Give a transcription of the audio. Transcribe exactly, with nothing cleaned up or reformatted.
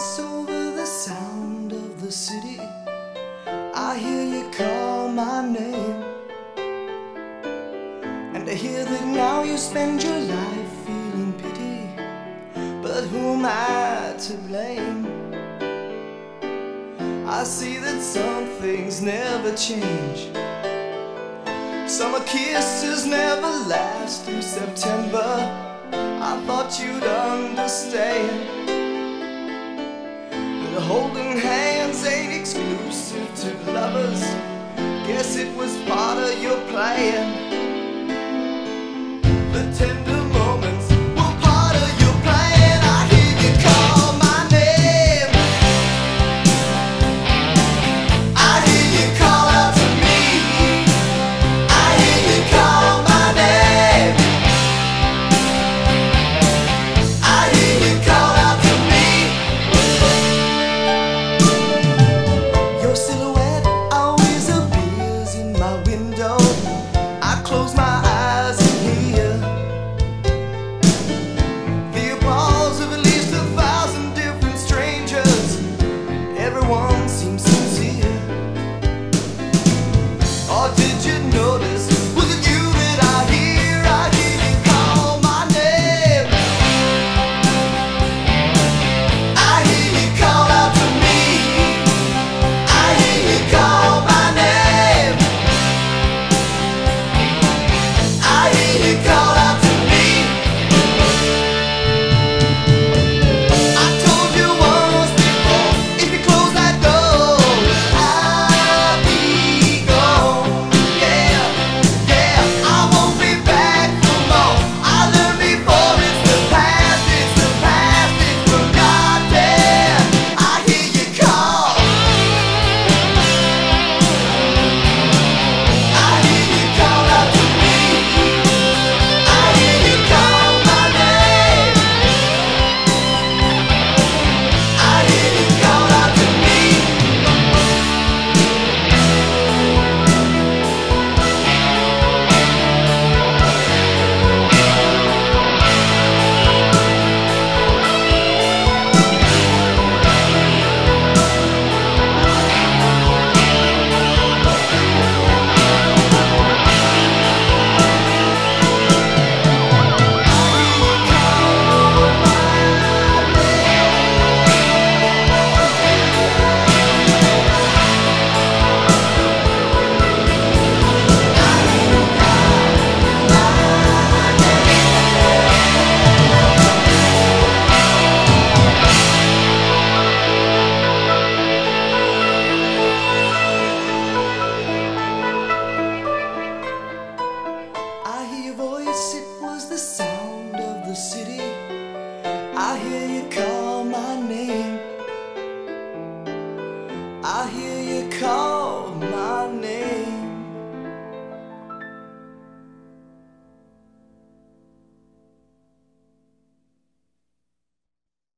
voice over the sound of the city. I hear you call my name, and I hear that now you spend your life feeling pity. But who am I to blame? I see that some things never change. Summer kisses never last through September. I thought you'd understand that holding hands ain't exclusive to lovers. Guess it was part of your plan. The tender moments were part of your plan. I hear you call my name. I hear you call out to me. I hear you call my name. I hear you call out to me. Your silhouette always appears in my window. I close my eyes and hear the applause of at least a thousand different strangers. Everyone seems sincere. Or did you notice? Was it you that I hear? I hear you call my name. I hear you call out to me. I hear you call my name. I hear you call out to me. I told you once before, if you close that door, I'll be gone. Yeah, yeah, I won't be back for more. I learned before, it's the past, it's the past, it's forgotten. I hear you call. I hear you call out to me. I hear you call my name. I hear you call out to me. I hear your voice, it was the sound of the city. I hear you call my name. I hear you call my